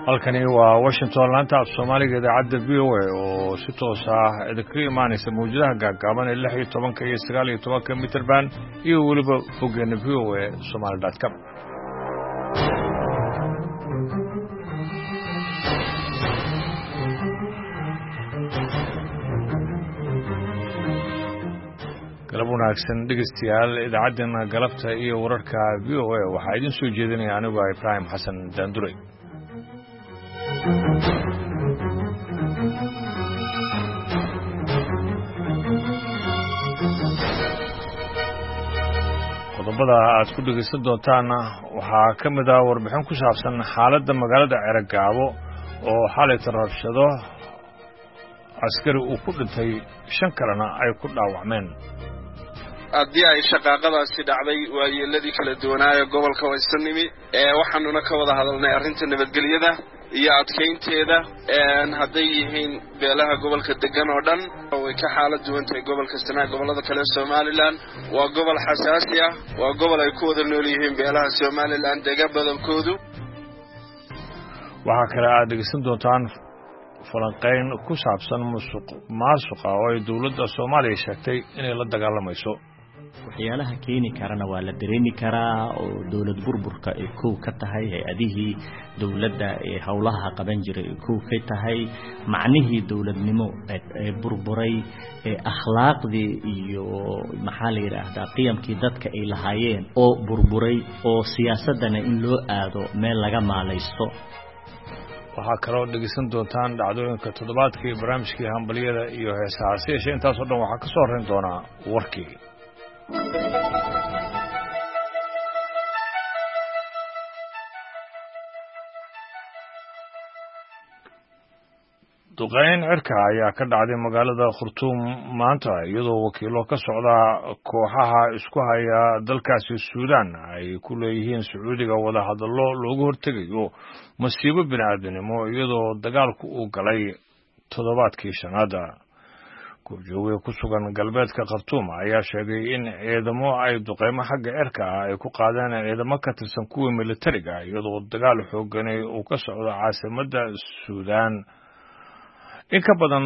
halkani waa Washington laanta af Soomaaliga idaacadda VOA oo si toos ah idinka imaanaysa mawjadaha gaagaaban ee 16 iyo 19 mitir band iyo waliba fogeena VOA.somali.com. galab wanaagsan dhegeystayaal idaacaddeena galabta iyo wararka VOA waxaa idin soo jeedinaya anigu Ibrahim Xasan Daanduray. qodobada aad ku dhegeysan doontaan waxaa ka mid ah warbixin ku saabsan xaaladda magaalada Ceragaabo oo xalay rabshado askari uu ku dhintay 5 kalena ay ku dhaawacmeen. haddii ay shaqaaqadaasi dhacday waayeeladii kala duwanaaye gobolka Westernimi waxaanuna ka wada hadalnay arrinta nabadgelyada iyo adkeynteeda hadday yihiin beelaha gobolka degan oo dhan way ka xaalad duwan tahay gobolka Sanaag gobolada kale Somaliland waa gobol xasaasi ah waa gobol ay ku wada nool yihiin beelaha Somaliland degan badankoodu. waxaa kale aad dhegeysan doontaan falanqeyn ku saabsan musuqmaasuqa oo ay dawladda Soomaaliya sheegtay inay la dagaalamayso. waxyaalaha keeni karana waa la dareemi karaa oo dawlad burburka ay koow ka tahay hay'adihii dawladda ee hawlaha qaban jiray koow ka tahay macnihii dawladnimo ee burburay ee akhlaaqdii iyo maxaa la yiraahdaa qiyamkii dadka ay lahaayeen oo burburay oo siyaasadana in loo aado meel laga maalaysto. waxaa kaloo dhegeysan doontaan dhacdooyinka toddobaadkii barnaamijkii hambaliyada iyo heesaha intaas oo dhan waxaa ka soo horeyn doonaa warkii. duqeyn cirka ayaa ka dhacday magaalada Khartoum maanta iyadoo wakiilo ka socda kooxaha isku haya dalkaasi Suudaan ay ku leeyihiin Sacuudiga wada hadallo looga hortegayo masiibo bini'aadanimo iyadoo dagaalku uu galay toddobaadkii shanaada. goobjooge ku sugan galbeedka Khartoum ayaa sheegay in ciidamo ay duqeymo xagga cirka ay ku qaadeen ciidamo ka tirsan kuwa militariga iyadoo dagaal xooggan uu ka socdo caasimadda Suudaan. in ka badan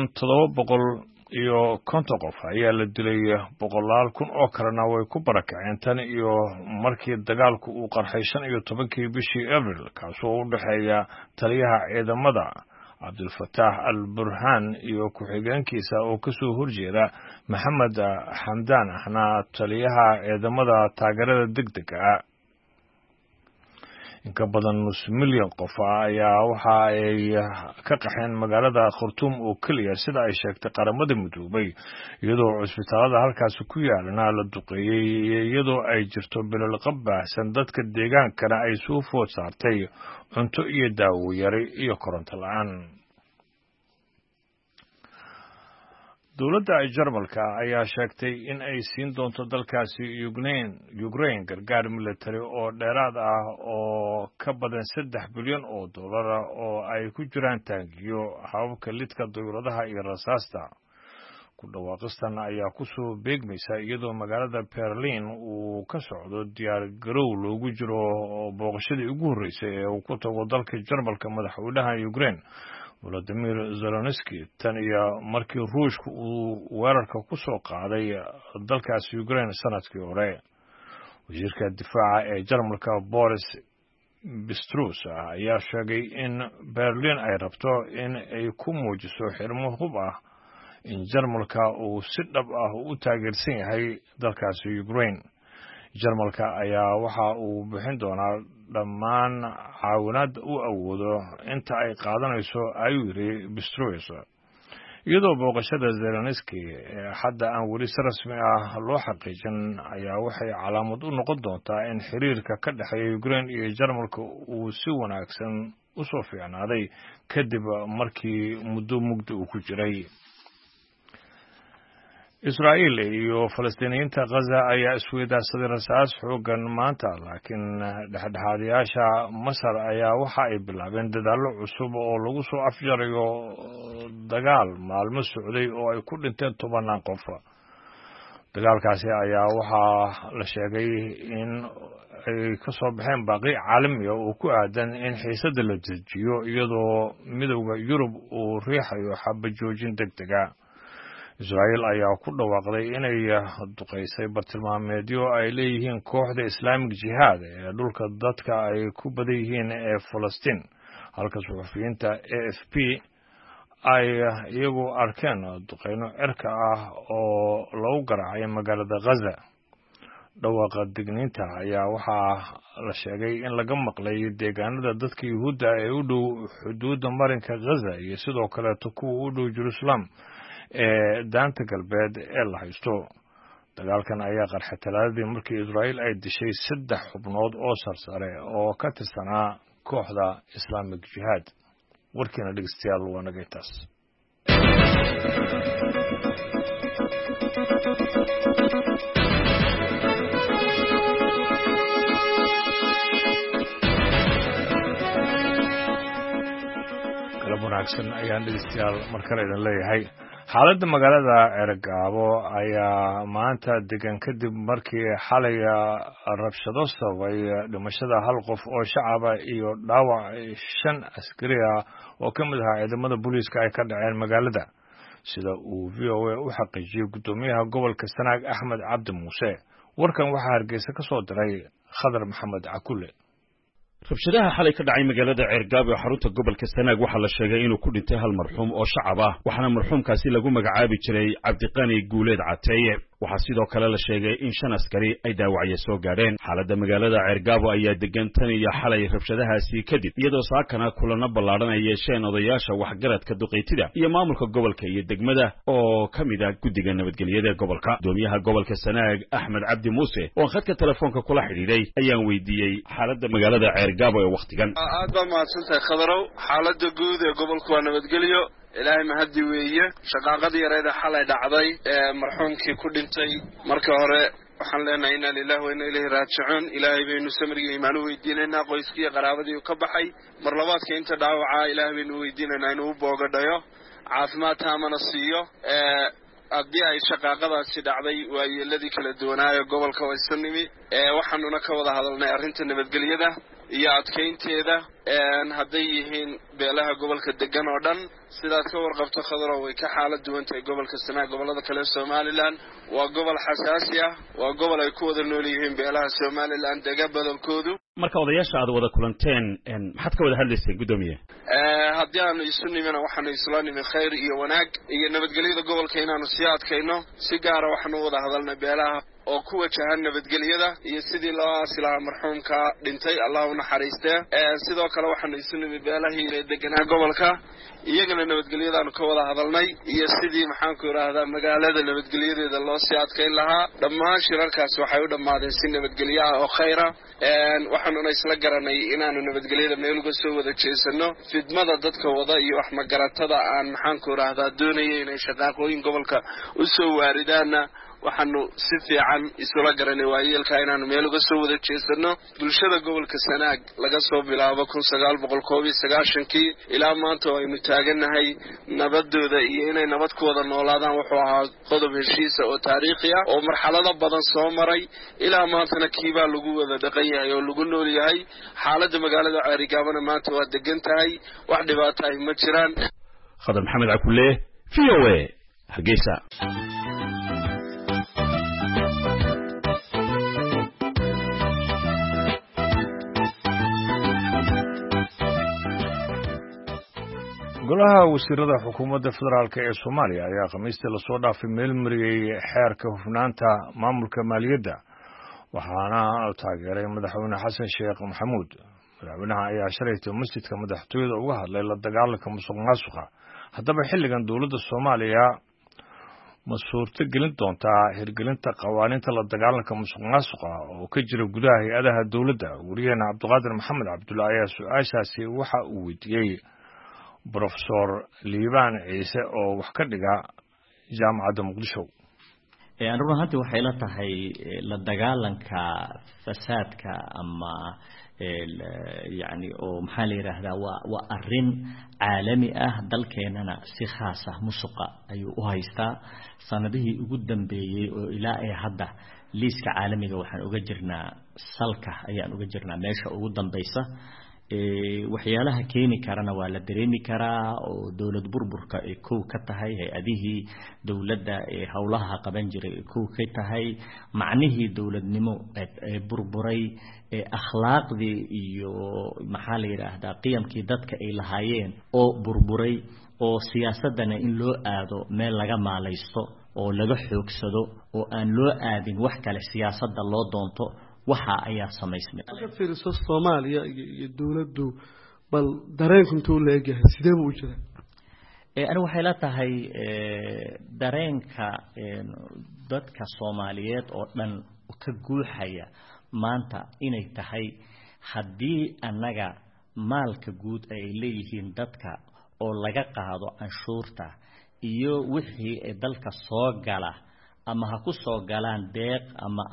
750 qof ayaa la dilay 100,000 oo kalena way ku barakaceen tan iyo markii dagaalku uu qarxay 15 bishii Abriil kaasoo u dhaxeeya taliyaha ciidamada Abdulfatah al-Burhan iyo ku-xigeenkiisa oo ka soo horjeeda Maxamed Xamdaan ahna taliyaha ciidamada taageerada degdega ah. in ka badan 500,000 qof ayaa waxa ay ka qaxeen magaalada Khartoum oo kaliya sida ay sheegtay qaramada midoobay iyadoo cusbitaalada halkaas ku yaalana la duqeeyay iyadoo ay jirto bilal qabbaahsan dadka deegaankana ay soo food saartay cunto iyo daawo yari iyo koronto la'aan. dawladda Jarmalka ayaa sheegtay in ay siin doonto dalkaasi Ukraine gargaar military oo dheeraad ah oo ka badan $3 bilyan oo oo ay ku jiraan taangiyo hababka lidka dawladaha iyo rasaasta. ku dhawaaqistan ayaa ku soo beegmaysa iyadoo magaalada Berlin uu ka socdo diyaar garow loogu jiro booqashadii ugu horeysay ee uu ku tago dalka Jarmalka madaxweynaha Ukraine Volodymyr Zelensky tan iyo markii Ruushku uu weerarka ku soo qaaday dalkaasi Ukraine sanadkii hore. wasiirka difaaca ee Jarmalka Boris Pistorius ayaa sheegay in Berlin ay rabto in ay ku muujiso xirmo hub ah in Jarmalka uu si dhab ah u taageersan yahay dalkaasi Ukraine. Jarmalka ayaa waxa uu bixin doonaa dhammaan caawinaad u awoodo inta ay qaadanayso ayuu yiri Pistorius. iyadoo booqashada Zelensky hadda aan weli si rasmi ah loo xaqiijin ayaa waxay calaamad u noqon doontaa in xiriirka ka dhaxeeya Ukraine iyo Jarmalka uu si wanaagsan u soo fiicnaaday kadib markii muddo mugdi uu ku jiray. Israa'iil iyo Falastiiniyiinta Gaza ayaa isweydaarsaday rasaas xooggan maanta laakiin dhexdhexaadiyaasha Masar ayaa waxa ay bilaabeen dadaallo cusub oo lagu soo afjarayo dagaal maalmo socday oo ay ku dhinteen 10 qof. dagaalkaasi ayaa waxaa la sheegay in ay ka soo baxeen baaqi caalami ah oo ku aadan in xiisadda la dejiyo iyadoo midowda Yurub uu riixayo xabajoojin degdega. Israa'iil ayaa ku dhawaaqday inay duqeysay bartilmaameedyo ay leeyihiin kooxda Islamic Jihad ee dhulka dadka ay ku badan yihiin ee Falastiin, halka suxufiyiinta AFP ay iyagu arkeen duqeyno cirka ah oo lagu garaacay magaalada Gaza. Dhawaaqa digniinta ayaa waxaa la sheegay in laga maqlay deegaanada dadka Yuhuudda ee u dhow xuduudda marinka Gaza iyo sidoo kale kuwa u dhow Jerusalem ee daanta galbeed ee la haysto. Dagaalkan ayaa qarxay Talaadadii markii Israa'iil ay dishay 3 xubnood oo sarsare oo ka tirsanaa kooxda Islamic Jihad. warkiina dhegeystayaal waa naga intaas. galab wanaagsan ayaan dhegeystayaal mar kale idin leeyahay. xaaladda magaalada Cergaabo ayaa maanta degan kadib markii xalay rabshado sababay dhimashada 1 qof oo shacaba iyo dhaawac 5 askari ah oo ka mid ah ciidamada booliiska ay ka dhaceen magaalada, sida uu VOA u xaqiijiyay gudoomiyaha gobolka Sanaag Axmed Cabdi Muuse. warkan waxaa Hargeysa ka soo diray Khadar Maxamed Cakulle. rabshadaha xalay ka dhacay magaalada Cergaabo ee xarunta gobolka Sanaag waxaa la sheegay inuu ku dhintay 1 marxuum oo shacab ah, waxaana marxuumkaasi lagu magacaabi jiray Cabdiqani Guuleed Cateeye. waxaa sidoo kale la sheegay in 5 askari ay dhaawacyo soo gaadheen. xaaladda magaalada Cergaabo ayaa degan tan iyo xalay rabshadahaasi kadib, iyadoo saakana kulana ballaaran ay yeesheen odayaasha waxgaradka duqeytida iyo maamulka gobolka iyo degmada oo ka mid ah guddiga nabadgelyada gobolka. gudoomiyaha gobolka Sanaag Axmed Cabdi Muuse oo khadka telefoonka kula xidhiidhay ayaan weydiiyey xaaladda magaalada Cergaabo ee waqtigan. aad baa mahadsantahay Khadarow. xaaladda guud ee gobolku waa nabadgelyo, ilaahay mahadi weeye. shaqaaqadii yareeda xalay dhacday ee marxuumkii ku dhintay, marka hore waxaan leenahay inna lillahi wa inna ilayhi raaji'uun. ilaahay baynu samriga iimaan u weydiinaynaa qoyskii iyo qaraabadii uu ka baxay. mar labaadka inta dhaawaca ilaahay baynu weydiinaynaa inuu boogadhayo, caafimaad taamana siiyo. haddii ay shaqaaqadaasi dhacday waayeeladii kala duwanaayo gobolka waysanimi waxaanuna ka wada hadalnay arrinta nabadgelyada iyo adkeynteeda hadday yihiin beelaha gobolka degan oo dhan. sidaad ka warqabto Khadrow, way ka xaalad duwan tahay gobolka Sanaag gobolada kale Somaliland. waa gobol xasaasi ah, waa gobol ay ku wada nool yihiin beelaha Somaliland dega badankoodu. marka odayaasha aad wada kulanteen maxaad ka wada hadlaysay gudoomiye? haddii aanu isu nimina waxaanu isla nimin khayr iyo wanaag iyo nabadgelyada gobolka inaanu sii adkayno. si gaara waxaanu wada hadalnay beelaha oo ku wajahan nabadgelyada iyo sidii loo aasi lahaa marxuumka dhintay, Allah u naxariistee. sidoo kale waxaanu isu nimid beelahii deganaa gobolka, iyagana nabadgelyadaanu ka wada hadalnay iyo sidii maxaanku yiraahdaa magaalada nabadgelyadeeda loo sii adkayn lahaa. dhammaan shirarkaas waxay u dhammaadeen si nabadgelyo ah oo khayra. waxaanuna isla garanay inaanu nabadgelyada meel uga soo wada jeesano. fidmada dadka wada iyo wax magaratada aan maxaanku yiraahdaa doonayay inay shaqaaqooyin gobolka u soo waaridaana waxaanu si fiican isula garanay waayeelka inaanu meel uga soo wada jeesano. bulshada gobolka Sanaag laga soo bilaabo 1991 ilaa maanta aynu taaganahay nabadooda iyo inay nabad ku wada noolaadaan wuxuu ahaa qodob heshiisa oo taariikhi ah oo marxalado badan soo maray. ilaa maantana kiibaa lagu wada dhaqan yahay oo lagu nool yahay. xaaladda magaalada Cergaabona maanta waa degan tahay, wax dhibaato ah ma jiraan. Khadar Maxamed Cakulle, VOA, Hargeysa. golaha wasiirada xukuumadda federaalka ee Soomaaliya ayaa khamiistii la soo dhaafay meel mariyay xeerka hufnaanta maamulka maaliyadda, waxaana taageeray madaxweyne xasan sheekh maxamuud. madaxweynaha ayaa shalaytay masjidka madaxtooyada uga hadlay la dagaalanka musuqmaasuqa. haddaba xilligan dowladda Soomaaliya ma suurto gelin doontaa hirgelinta qawaaniinta la dagaalanka musuqmaasuqa oo ka jira gudaha hay'adaha dowladda? wariyaheenna Cabdiqaadir Maxamed Cabdulla ayaa su-aashaasi waxa uu weydiiyey Professor Liibaan Ciise oo wax ka dhiga jaamacadda Muqdisho. run ahaantii waxay la tahay la dagaalanka fasaadka ama yani oo maxaa la yiraahdaa waa arrin caalami ah. dalkeenana si khaas ah musuqa ayuu u haystaa. sanadihii ugu dambeeyay oo ilaa ay hadda liiska caalamiga waxaan uga jirnaa salka ayaan uga jirnaa meesha ugu dambaysa waxyaalaha keeni karana waa la dareemi karaa oo dawlad burburka ay kow ka tahay hay-adihii dawladda ee howlaha qaban jiray ay kow ka tahay macnihii dawladnimo ee burburay ee akhlaaqdii iyo maxaa la yiraahdaa qiyamkii dadka ay lahaayeen oo burburay oo siyaasadana in loo aado meel laga maalaysto oo laga xoogsado oo aan loo aadin wax kale siyaasadda loo doonto waxa ayaa samaysmay fiiriso Soomaaliya iyo dawladdu bal dareenku intuu leeyahay sidee buu u jiraa ana waxay la tahay dareenka dadka Soomaaliyeed oo dhan ka guuxaya maanta inay tahay haddii annaga maalka guud ay leeyihiin dadka oo laga qaado canshuurta iyo wixii dalka soo gala ama ha ku soo galaan deeq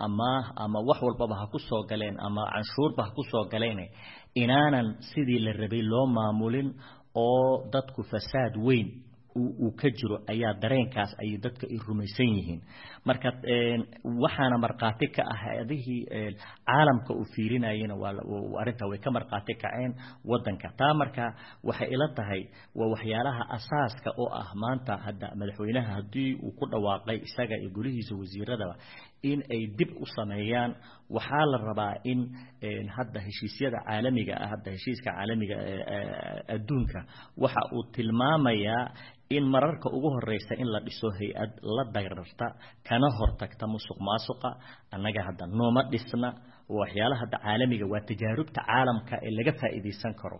ama wax walba ha ku soo galeen ama canshuurba ha ku soo galeen inaanan sidii la rabay loo maamulin oo dadku fasaad weyn uu ka jiro ayaa dareenkaas ay dadka ay rumaysan yihiin marka waxaana marqaati ka ah adihii caalamka uu fiirinayna waa arinta way ka marqaati kaceen wadanka taa marka waxay ila tahay waa waxyaalaha asaaska oo ah maanta hadda madaxweynaha hadii uu ku dhawaaqay isaga iyo gurihiisa wasiirada in ay dib u sameeyaan waxa la rabaa in hadda heshiisyada caalamiga ah hadda heshiiska caalamiga adduunka waxa uu tilmaamayaa in mararka ugu horeysa in la dhiso hay'ad la dayrarta kana hortagta musuqmaasuqa annaga hadda nooma dhisna waxyaalaha hadda caalamiga waa tijaarubta caalamka ee laga faa'iideysan karo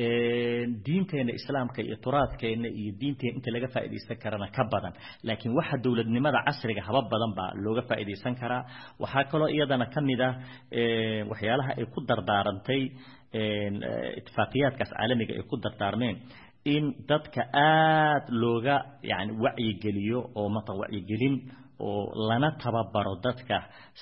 diinteena islaamka iyo turaadkeena iyo diinteena inta laga faa'iideysan karana ka badan laakiin waxa dawladnimada casriga haba badan ba looga faa'iideysan karaa waxa kale iyadana kamid ah waxyaalaha ay ku dardaarantay ittifaaqiyaadkaas caalamiga ay ku dardaarmeen in dadka aad looga yani wacyi geliyo oo mata wacyi gelin oo lana tababaro dadka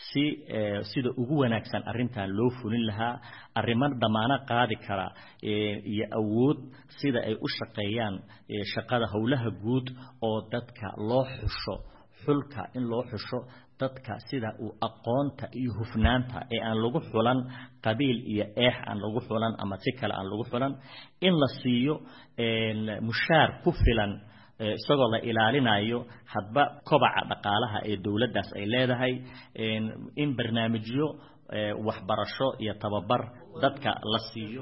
sida ugu wanaagsan arintan loo fulin lahaa ariman damaana qaadi kara iyo awood sida ay u shaqeeyaan shaqada howlaha guud oo dadka loo xusho xulka in loo xusho dadka sida uu aqoonta iyo hufnaanta ee aan lagu xulan qabiil iyo aan lagu xulan ama si kale aan lagu xulan in la siiyo mushaar ku filan isagoo la ilaalinayo hadba kobaca dhaqaalaha ee dawladdaas ay leedahay in barnaamijyo waxbarasho iyo tababar dadka la siiyo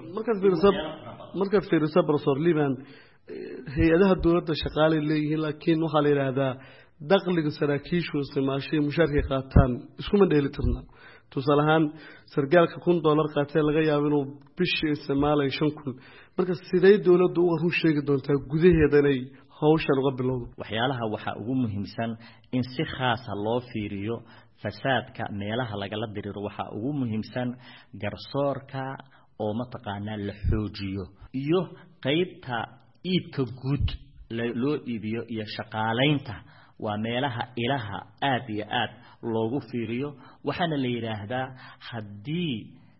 markaad fiiriso Professor Liban hay'adaha dawladda shaqaale leeyihiin laakiin waxa la yiraahdaa dakhliga saraakiishu isticmaashay mushaarka qaataan iskuma dheelitirna tusalahan sargaalka $1,000 qaatay laga yaabo inuu bishii isticmaalay 5,000 marka sidee dawladdu uga run sheegi doontaa gudaheeda inay hawshan uga bilowdo waxyaalaha waxa ugu muhiimsan in si khaas ah loo fiiriyo fasaadka meelaha laga diriro waxa ugu muhiimsan garsoorka oo mataqaanaa la xoojiyo iyo qaybta iibka guud loo iibiyo iyo shaqaaleynta waa meelaha ilaha aad iyo aad loogu fiiriyo waxaana la yiraahdaa hadii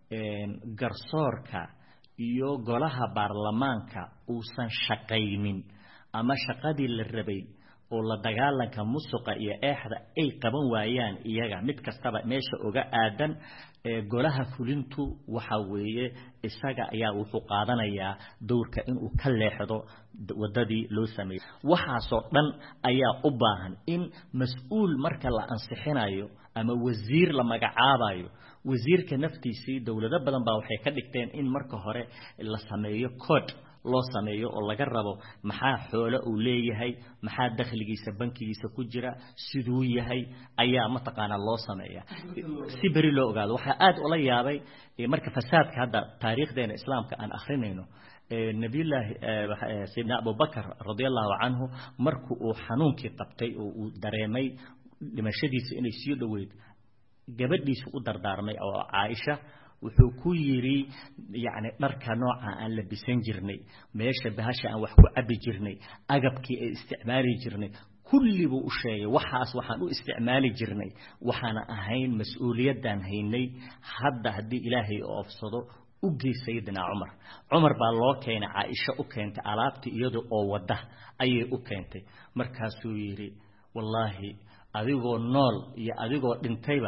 garsoorka iyo golaha baarlamaanka uusan shaqaynin ama shaqadii la rabay oo la dagaalanka musuqa iyo eexda ay qaban waayaan iyaga mid kastaba meesha uga aadan golaha fulintu waxa weeye isaga ayaa wuxuu qaadanayaa doorka in uu ka leexdo wadadii loo sameeyay waxa soo dhan ayaa u baahan in mas'uul marka la ansixinayo ama wasiir la magacaabayo wasiirka naftiisii dawlado badan baa waxay ka dhigteen in marka hore la sameeyo code loo sameeyo oo laga rabo maxaa xoolo uu leeyahay maxaa dakhligiisa bankigiisa ku jira sidoo yahay ayaa mataqaana loo sameeyaa si bari loo ogaado waxa aad ula yaabay marka fasaadka hadda taariikhdeena islaamka aan akhrinayno nabiyullaahi sayyidina Abu Bakar radiyallahu anhu markuu uu xanuunkii qabtay oo uu dareemay dhimashadiisa inay sii dhaweyd gabadhiisa u dardaarmay oo Aisha wuxuu ku yiri yaani dharka nooca aan la bisan jirnay meesha bahasha aan wax ku cabi jirnay agabkii ay isticmaali jirnay kulli buu u sheegay waxaas waxaan u isticmaali jirnay waxaana ahayn mas'uuliyadan haynay hadda hadii Ilaahay oo afsado u geysayidna Umar baa loo keenay Aisha u keentay alaabtii iyadoo oo wada ayay u keentay markaasuu yiri wallahi adigoo nool iyo adigoo dhintayba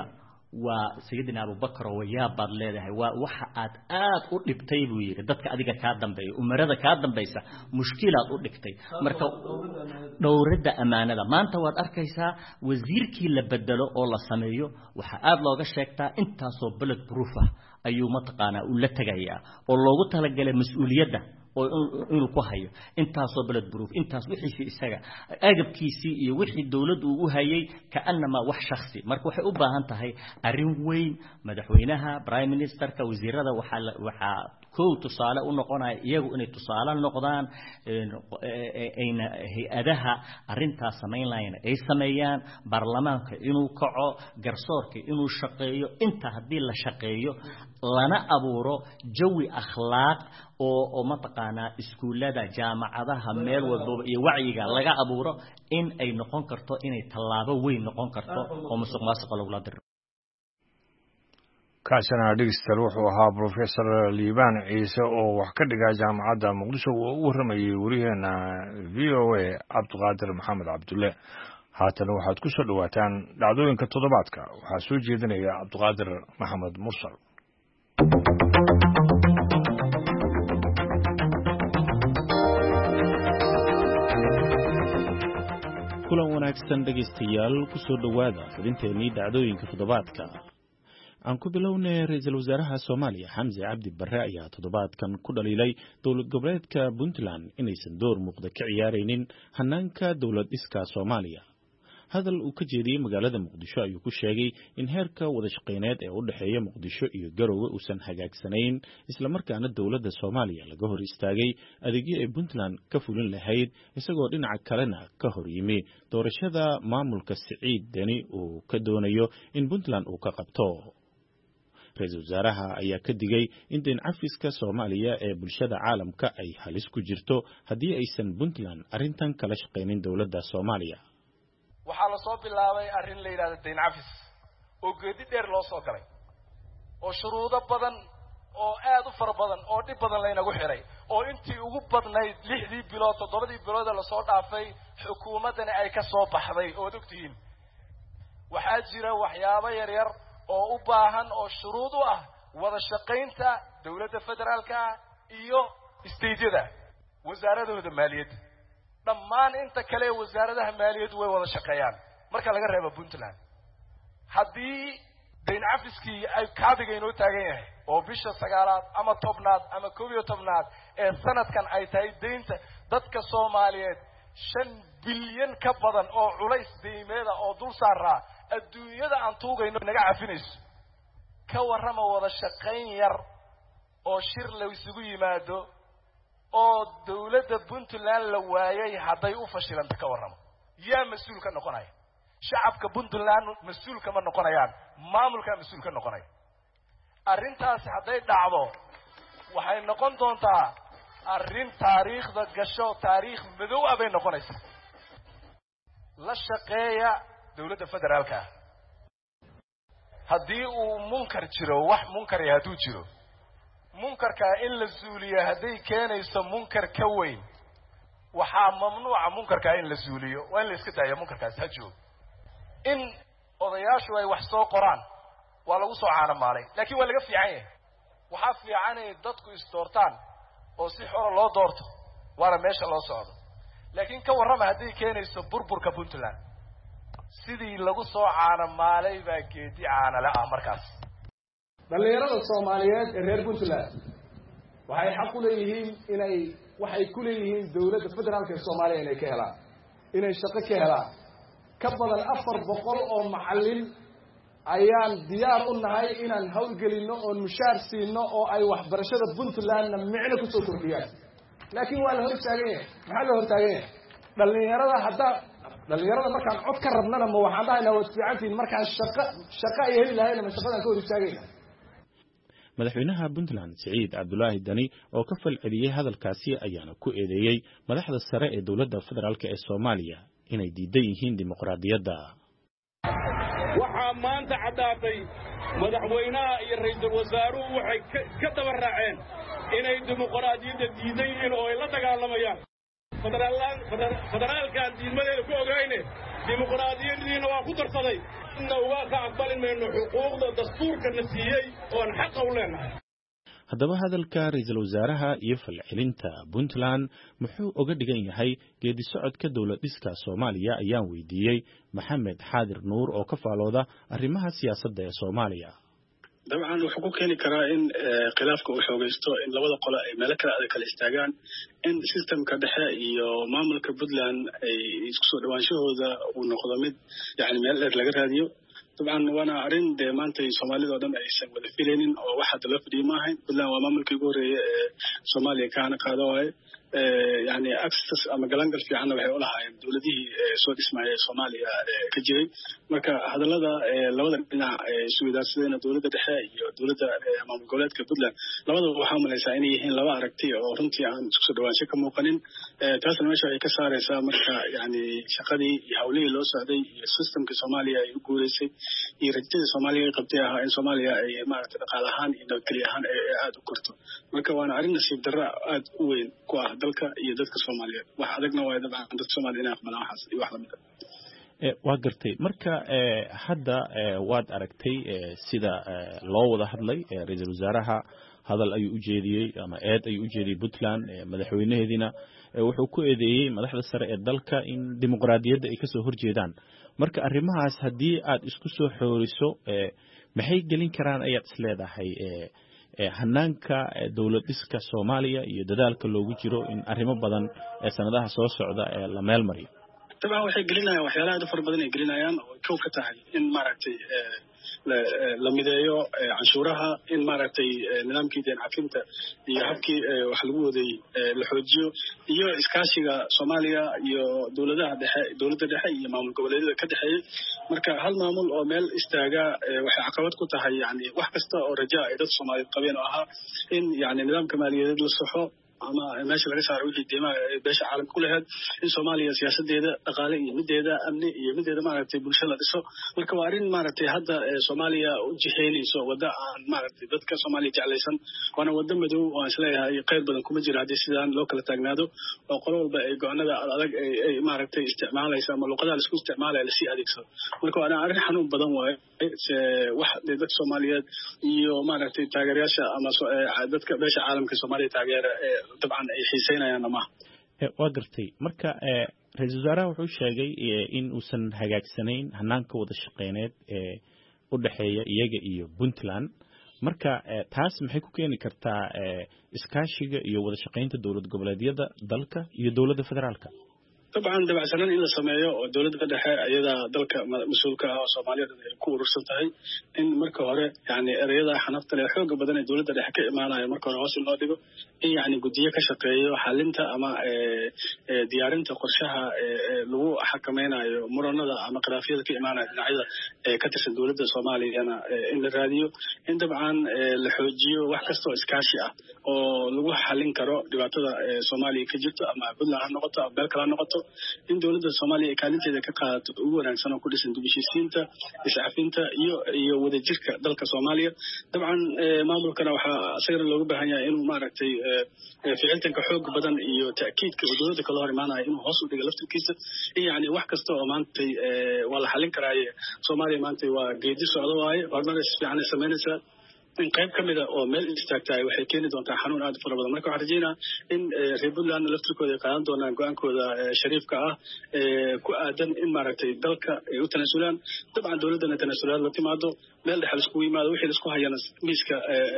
وسيدنا أبو بكر ويا بعض لهذا وحد أدبتي بوير دتك أديك كادم بي ومرة كادم بيسا مشكلة أدبتي مركو دورد أمانة ما أنت ورد أركيسا وزير كي لبدله الله سميه وحد لوجا شكتا أنت صوبلك بروفه أيو متقانا ولا تجايا والله قلت لك جل مسؤولية ده إنه كهية أنت صوبلك بروف أنت وحي في السجا أجب كيسي وحي الدولة وهاي كأنما وح شخصي مركو حقوبها أنت هاي أريوين مدحوينها برايم مينستر كوزير هذا وح كو تصالة ونقطنا يجو إن تصالة النقطان إن هي أدها أرنتها سمين لاين أي سميان برلمان كإنه كعو جرسور كإنه شقيو أنت هدي الشقيو لنا أبورو جوي أخلاق أو منطقنا إسكولة جامعة هميل والضوء وعيجا لقى أبورو إن أي نقون كرتو إن يطلبوا وين نقون كرتو ومسق ماسق الأولاد kaasina dhegeystayaal wuxuu ahaa Professor Liibaan Ciise oo wax ka dhiga jaamacadda Muqdisho oo u waramayay wariyaheena VOA Cabdiqaadir Maxamed Cabdulle haatan waxaad ku soo dhawaataan dhacdooyinka toddobaadka waxaa soo jeedinaya Cabdiqaadir Maxamed Mursal kulan wanaagsan dhegeystayaal ku soo dhawaada xubinteennii dhacdooyinka toddobaadka aan ku bilownay ra'iisul wasaaraha Soomaaliya Xamse Cabdi Barre ayaa toddobaadkan ku dhaliilay dowlad goboleedka Puntland inaysan door muuqda ka ciyaaraynin hanaanka dowlad dhiska Soomaaliya hadal uu ka jeediyay magaalada Muqdisho ayuu ku sheegay in heerka wada shaqeyneed ee u dhaxeeya Muqdisho iyo Garowe uusan hagaagsanayn isla markaana dowladda Soomaaliya laga hor istaagay adeegyo ay Puntland ka fulin lahayd isagoo dhinaca kalena ka hor yimi doorashada maamulka Siciid Deni uu ka doonayo in Puntland uu ka qabto ra'iisul wasaaraha ayaa ka digay in deyn cafiska Soomaaliya ee bulshada caalamka ay halis ku jirto haddii aysan Puntland arrintan kala shaqeynin dowladda Soomaaliya waxaa la soo bilaabay arrin la yiraahdo deyn cafis oo geedi dheer loo soo galay oo shuruudo badan oo aad u fara badan oo dhib badan la inagu xiray oo intii ugu badnayd 6 bilood 7 bilood la soo dhaafay xukuumadana ay ka soo baxday oo ogtihiin waxaa jira waxyaabo yar yar oo u baahan oo shuruud u ah wada shaqeynta dawladda federaalka iyo isteedyada wasaaradooda maaliyadda dhammaan inta kale wasaaradaha maaliyaddu way wada shaqeeyaan marka laga reebo Puntland haddii deyn cafiskii ay kaabiga inoo taagan yahay oo bisha 9aad ama 10aad ama 11aad ee sanadkan ay tahay deynta dadka Soomaaliyeed 5 bilyan ka badan oo culays deymeeda oo dul saaraa adduunyada aan tuugayno naga cafinayso ka warrama wada shaqeyn yar oo shir la isugu yimaado oo dawladda Puntland la waayay haday u fashilanta ka warrama yaa mas'uul ka noqonaya shacabka Puntland mas'uul kama noqonayaan maamulka mas'uul ka noqonaya arrintaas haday dhacdo waxay noqon doontaa arrin taariikhda gasho taariikh madow ah bay noqonaysaa la shaqeeya dawladda federaalka haddii uu munkar jiro wax munkar ah haduu jiro munkarka in la suuliyo haday keenayso munkar ka weyn waxa mamnuuca munkarka in la suuliyo waa in la iska daayo munkarkaas hajo in odayaashu ay wax soo qoraan waa lagu soo caanamaalay laakiin waa laga fiican yahay waxa fiican in dadku isdoortaan oo si xor loo doorto waana meesha loo socdo laakiin ka warrama haday keenayso burburka Puntland sidii lagu soo caanamaalay baa geedi caanala ah markaas dhalinyarada Soomaaliyeed ee reer Puntland waxay xaq u leeyihiin inay waxay ku leeyihiin dawladda federaalka ee Soomaaliya inay ka helaan inay shaqo ka helaan ka badan 400 oo macallin ayaan diyaar u nahay inaan hawlgelino oo mushaar siino oo ay waxbarashada Puntlandna micno ku soo kordhiyaan laakiin waa la hor taagan yahay maxaa la hor taagan yahay dhalinyarada markaan cod ka rabnana ma waxaan dhahaynaa waa fiicantiin markaan shaqo ay heli lahayn ma shaqadan ka hor istaagayna madaxweynaha Puntland Siciid Cabdulaahi Dani oo ka falceliyay hadalkaasi ayaana ku eedeeyay madaxda sare ee dawladda federaalka ee Soomaaliya inay diidan yihiin dimuqraadiyadda waxaa maanta cadaatay madaxweynaha iyo ra'iisul wasaaruhu waxay ka daba raaceen inay dimuqraadiyadda diidan yihiin oo ay la dagaalamayaan federaalkan diidmadeeda ku ogayne dimuqraadiyadiina waa ku darsaday inna uga ka aqbali mayno xuquuqda dastuurkana siiyey oon xaqa u leenahay. haddaba hadalka ra-iisul wasaaraha iyo falcelinta puntland muxuu uga dhigan yahay geedi socodka dowlad dhiska soomaaliya ayaan weydiiyey maxamed xaadir nuur oo ka faalooda arrimaha siyaasadda ee soomaaliya. dabcan wuxuu ku keeni karaa in khilaafka uu xoogaysto, in labada qole ay meelo kale adag kala istaagaan, in systemka dhexe iyo maamulka puntland ay isku soo dhawaanshahooda uu noqdo mid yani meel dheer laga raadiyo. dabcan waana arrin dee maanta soomaalida oo dhan aysan wada filaynin oo wax hadda loo fadhiyo ma ahayn. puntland waa maamulkii ugu horreeyay ee soomaaliya kaana qaado waaye. yani access ama galangal fiicanna waxay u lahaayeen dowladihii soo dhismayay soomaaliya ka jiray. marka hadallada labada dhinac isweydaarsadeen dowladda dhexe iyo dowladda maamul goboleedka puntland labadaba waxaa malaysaa inay yihiin laba aragti oo runtii aan isku soo dhawaansho ka muuqanin. taasna meesha ay ka saaraysaa marka yani shaqadii iyo hawlihii loo socday iyo systemka soomaaliya ay u guureysay iyo rajada soomaaliya ay qabtay ahaa in soomaaliya ay maaragtay dhaqaale ahaan iyo nabadgelyo ahaan aada u korto. marka waana arrin nasiib darra aada u weyn ku ah dalka iyo dadka Soomaaliyeed. wax adagna waa dabcan dadka Soomaaliyeed inay aqbalaan waxaas iyo wax la mid ah. waa gartay marka hadda waad aragtay sida loo wada hadlay ra-iisul wasaaraha hadal ayuu u jeediyey ama eed ayuu u jeediyey puntland madaxweynaheedina wuxuu ku eedeeyey madaxda sare ee dalka in dimuqraadiyadda ay kasoo horjeedaan. marka arrimahaas haddii aad isku soo xooriso maxay gelin karaan ayaad isleedahay hanaanka dowlad dhiska Soomaaliya iyo dadaalka loogu jiro in arrimo badan ee sanadaha soo socda ee la meel mariyo? dabcan waxay gelinayaan waxyaalaha aad u fara badan ay gelinayaan oo kow ka tahay in maaragtay la mideeyo canshuuraha, in maaragtay nidaamkii deen cafinta iyo habkii wax lagu waday la xoojiyo, iyo iskaashiga Soomaaliya iyo dowladda dhexe iyo maamul goboleedyada ka dhexeeyay. marka hal maamul oo meel istaaga waxay caqabad ku tahay yani wax kasta oo rajaa ay dad Soomaaliyeed qabeen oo ahaa in yani nidaamka maaliyadeed la saxo ama meesha laga saaro wixii deemaha beesha caalamka ku lahayd, in Soomaaliya siyaasadeeda dhaqaale iyo mideeda amni iyo mideeda maaragtay bulshada dhiso. marka waa arrin maaragtay hadda Soomaaliya u jiheynayso wadda aan maaragtay dadka Soomaaliya jeclaysan, waana wadda madow oo aan isleeyahay qayb badan kuma jiro haddii sidaan loo kala taagnaado oo qolo walba ay go'aanada adag ay maaragtay isticmaalaysa ama luqadaha la isku isticmaalaya la sii adeegsado. marka waana arrin xanuun badan waaye wax dadka Soomaaliyeed iyo maaragtay taageerayaasha ama dadka beesha caalamka Soomaaliya taageera dabcan ay xiiseynayaan ama waa gartay marka ra-iisul wasaaraha wuxuu sheegay in uusan hagaagsanayn hanaanka wada shaqeyneed ee u dhexeeya iyaga iyo puntland. marka taas maxay ku keeni kartaa iskaashiga iyo wada shaqeynta dowlad goboleedyada dalka iyo dowladda federaalka? dabcan dabacsanaan in la sameeyo oo dowladda dhexe iyada dalka mas-uulka ah oo Soomaaliyeed ay ku urursan tahay, in marka hore yani ereyada xanafta leh xooga badan ee dowladda dhexe ka imaanaya marka hore hoos loo dhigo, in yani guddiyo ka shaqeeyo xalinta ama diyaarinta qorshaha lagu xakameynayo muranada ama khilaafyada ka imaanaya dhinacyada ka tirsan dowladda Soomaaliyana in la raadiyo, in dabcan la xoojiyo wax kasta oo iskaashi ah oo lagu xalin karo dhibaatada Soomaaliya ka jirto ama Puntland ha noqoto ama meel kale ha noqoto, in dowladda Soomaaliya ay kaalinteeda ka qaadato ugu wanaagsan oo ku dhisan dib u heshiisiinta, iscafinta iyo wadajirka dalka Soomaaliya. dabcan maamulkana waxaa asagana looga baahan yahay inuu maaragtay ficiltanka xoog badan iyo ta'kiidka oo dowladda kala hor imaanaya inuu hoos u dhigo laftirkiisa, in yani wax kasta oo maantay waa la xalin karaaye Soomaaliya maantay waa geedi socdo waaye, horumar fiican ay samaynaysaa. in qayb ka mida oo meel istaagtahay waxay keeni doontaa xanuun aad u fara badan. marka waxaan rajeynaa in reer Puntland laftirkooda ay qaadan doonaan go-aankooda shariifka ah ku aadan in maaragtay dalka ay u tanaasulaan. dabcan dowladdana tanaasulaad la timaado, meel dhexe laiskugu yimaado, wixii laisku hayana miiska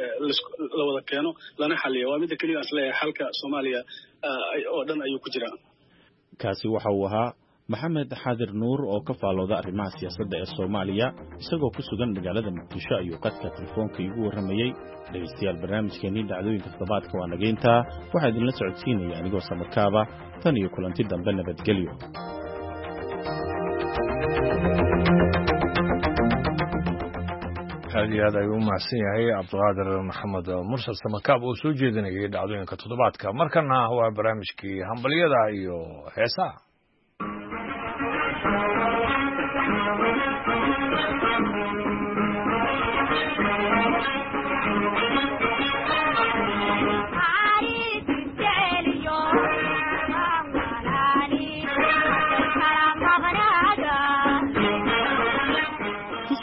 la wada keeno lana xaliyo. waa midda keliya aan isleeyahay xalka Soomaaliya oo dhan ayuu ku jiraa. kaasi waxa uu ahaa maxamed xaadir nuur oo ka faalooda arrimaha siyaasadda ee Soomaaliya isagoo ku sugan magaalada Muqdisho ayuu qadka telefoonka igu waramayay. dhegeystayaal barnaamijkeennii dhacdooyinka toddobaadka waa nageyntaa, waxaa idinla socodsiinaya anigoo Samarkaaba. tan iyo kulanti dambe, nabadgelyo. aad iyo aad ayuu u mahadsan yahay cabdiqaadir maxamed mursal Samarkaab oo soo jeedinayay dhacdooyinka toddobaadka. markana waa barnaamijkii hambalyada iyo heesaha.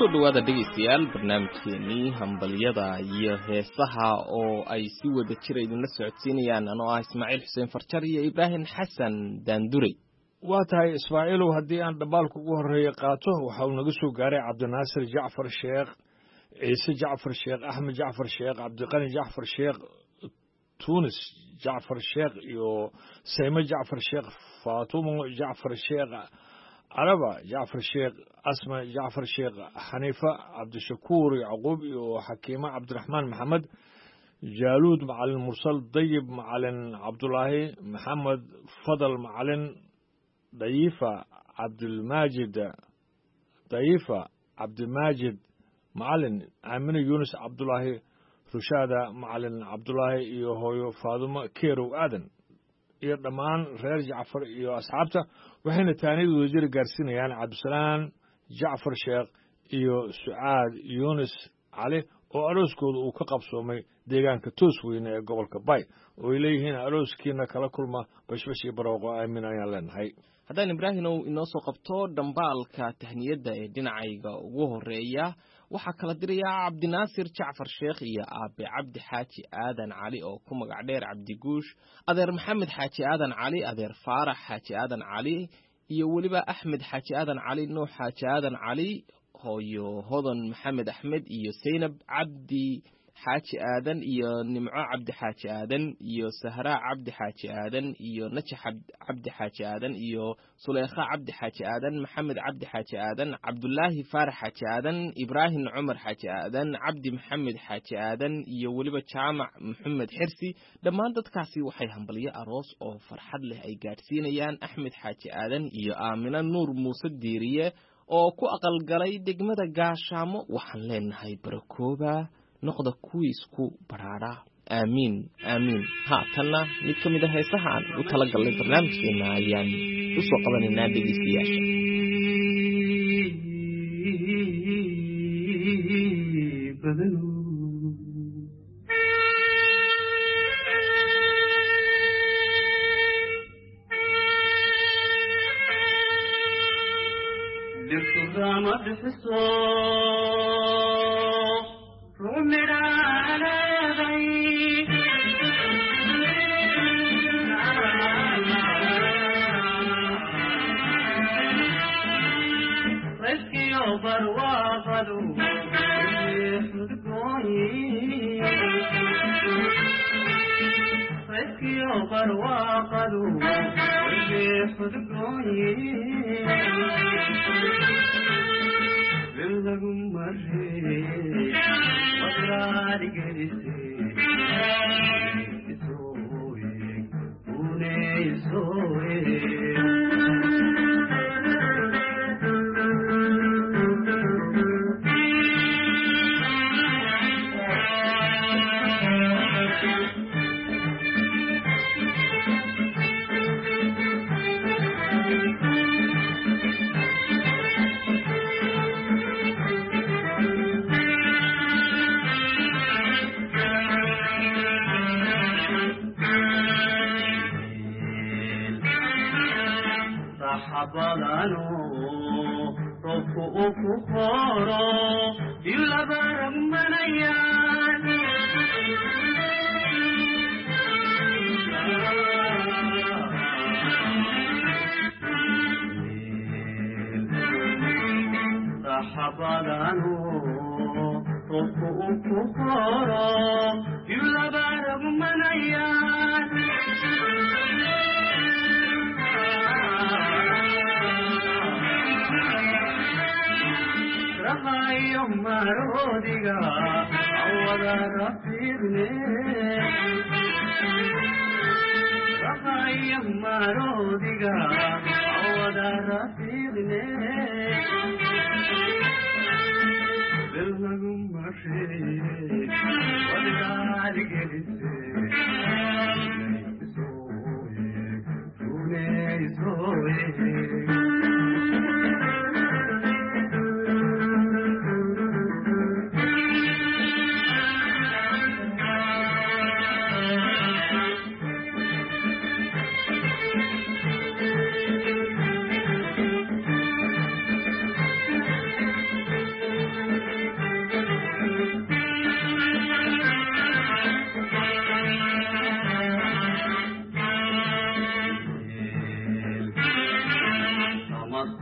kusoo dhawaada dhegaystayaal barnaamijkeenii hambalyada iyo heesaha oo ay si wada jira idinla socodsiinayaan anoo ah ismaaciil xuseen farjar iyo ibraahim xasan daandurey. waa tahay ismaaciilow haddii aan dhambaalka ugu horreeya qaato waxa uu naga soo gaaray cabdinaasir jacfar sheekh ciise jacfar sheekh axmed jacfar sheekh cabdiqani jacfar sheekh tunis jacfar sheekh iyo sayme jacfar sheekh faatumo jacfar sheekh caraba jacfar sheekh asma jacfar sheekh xaniifa cabdishakuur yacquub iyo xakiime cabdiraxmaan maxamed jaaluud macalin mursal dayib macalin cabdulaahi maxamed fadal macalin dayifa cabdilmaajid macalin aamine yuunus cabdulaahi rushaada macalin cabdulaahi iyo hooyo faadumo keerow aadan iyo dhammaan reer jacfar iyo asxaabta waxayna taaniyadu wajiri gaarsiinayaan cabdisalaan jacfar sheekh iyo sucaad yuunus cali oo arooskooda uu ka qabsoomay deegaanka toos weyne ee gobolka bay oo ay leeyihiin arooskiina kala kulma bashbash iyo barooqo aamin ayaan leenahay. haddaan ibraahimow inoo soo qabto dhambaalka tahniyadda ee dhinacayga ugu horeeya waxaa kala dirayaa cabdinaasir jacfar sheekh iyo aabe cabdi xaaji aadan cali oo ku magac dheer cabdiguush, adeer maxamed xaaji aadan cali, adeer faarax xaaji aadan cali iyo weliba axmed xaaji aadan cali, nuux xaaji aadan cali, hooyo hodan maxamed axmed iyo saynab cabdi xaaji aadan iyo nimco cabdi xaaji aadan iyo sahraa cabdi xaaji aadan iyo najax cabdi xaaji aadan iyo suleykha cabdi xaaji aadan, maxamed cabdi xaaji aadan, cabdulaahi faarax xaaji aadan, ibraahim cumar xaaji aadan, cabdi maxamed xaaji aadan iyo weliba jaamac maxamed xirsi. dhammaan dadkaasi waxay hambalyo aroos oo farxad leh ay gaadhsiinayaan axmed xaaji aadan iyo aamina nuur muuse diiriye oo ku aqalgalay degmada gaashaamo. waxaan leenahay barakooba noqda kuwii isku baraara aamiin aamiin. haatanna mid ka mid a heesaha aan u tala galnay barnaamijkeena ayaan u soo qabanaynaa dhegeystayaasha.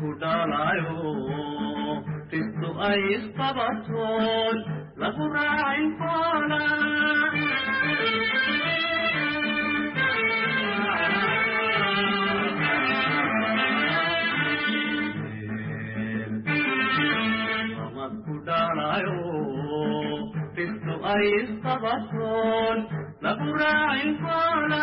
kudalayo fistu ay isqabaton lagu raacin koona kudalayo fistu ay isqabaton lagu raacin koona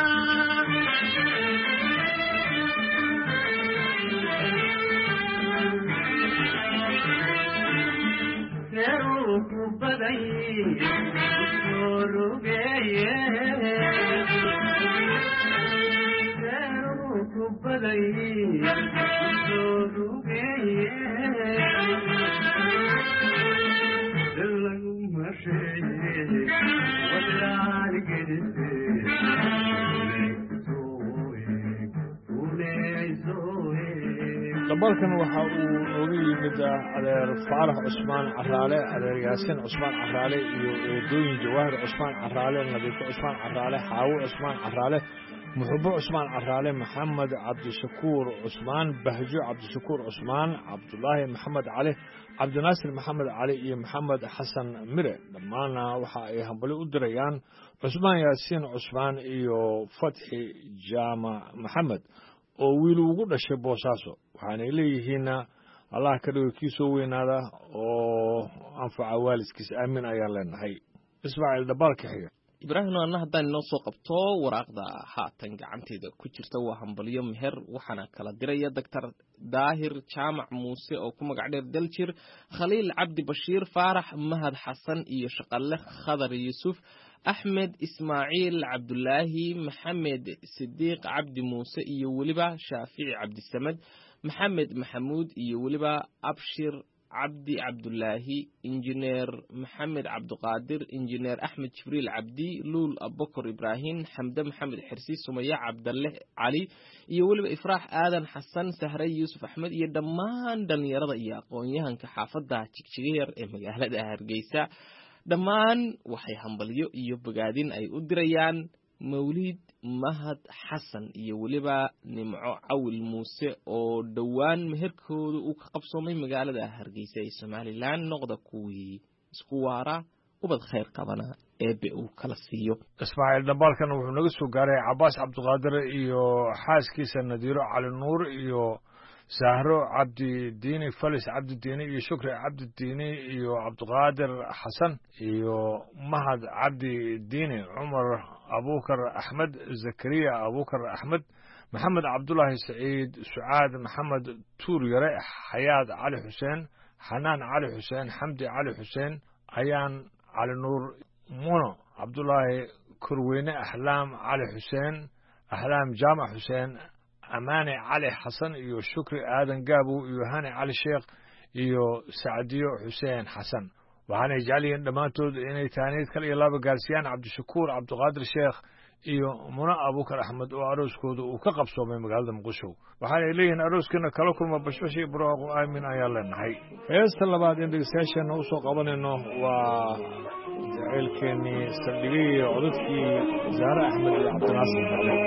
dabalkan waxa uu nooga yimid adeer faarax cusmaan caraale adeer yaasin cusmaan caraale iyo eedooyin jawaahir cusmaan caraale nadiifo cusmaan caraale xaawo cusmaan caraale muxubo cusmaan caraale maxamed cabdishakuur cusmaan bahjo cabdishakuur cusmaan cabdulaahi maxamed cali cabdinaasir maxamed cali iyo maxamed xasan mire dhammaanna waxa ay hambali u dirayaan cusmaan yaasiin cusmaan iyo fatxi jaamac maxamed oo wiil ugu dhashay boosaaso waxaanay leeyihiinna allah ka dhigo kii soo weynaada oo anfaca waalidkiisa aamin ayaan leenahay ismaaciil dabaalka xiga ibraahim anna haddaan inoo soo qabto waraaqda haatan gacanteeda ku jirta waa hambalyo meher waxaana kala diraya doctor daahir jaamac muuse oo ku magac dheer daljir khaliil cabdi bashiir faarax mahad xasan iyo shaqalle khadar yuusuf axmed ismaaciil cabdulaahi maxamed sidiiq cabdi muuse iyo weliba shaafici cabdisamed maxamed maxamuud iyo weliba abshir cabdi cabdulaahi injineer maxamed cabdiqaadir injineer axmed jibriil cabdi luul abubakar ibraahim xamde maxamed xirsi sumaya cabdalle cali iyo weliba ifraax aadan xasan sahre yuusuf axmed iyo dhammaan dhallinyarada iyo aqoon-yahanka xaafadda jigjigayar ee magaalada hargeysa dhammaan waxay hambalyo iyo bogaadin ay u dirayaan mawliid mahad xasan iyo weliba nimco cawil muuse oo dhowaan meherkooda uu ka qabsoomay magaalada hargeysa ee somalilan noqda kuwii isku waara ubad khayr qabana eebe uu kala siiyo ismaaciil dambaalkan wuxuu naga soo gaaray cabaas cabdiqaadir iyo xaaskiisa nadiiro cali nuur iyo sahro cabdidiini falis cabdidiini iyo shukri cabdidiini iyo cabdiqaadir xasan iyo mahad cabdidiini cumar abubakar axmed zakariya abubakar axmed maxamed cabdulaahi saciid sucaad maxamed tuur yare xayaad cali xuseen xanaan cali xuseen xamdi cali xuseen ayaan cali nuur muno cabdulaahi korweyne axlaam cali xuseen axlaam jaamac xuseen amaane cali xasan iyo shukri aadan gaabow iyo hani cali sheekh iyo sacdiyo xuseen xasan waxaanay jecel yihiin dhammaantood inay taaniid kal iyo laba gaarsiiyaan cabdishakuur cabdiqaadir sheekh iyo muna abubakar axmed oo arooskooda uu ka qabsoomay magaalada muqdisho waxaanay leeyihiin arooskiina kala kulma bashbashi buraaqu aamin ayaan leenahay heesta labaad in dhegeystayaasheenna u soo qabanayno waa jaceylkeennii saldhigay iyo codadkii zaare axmed iyo cabdinaasir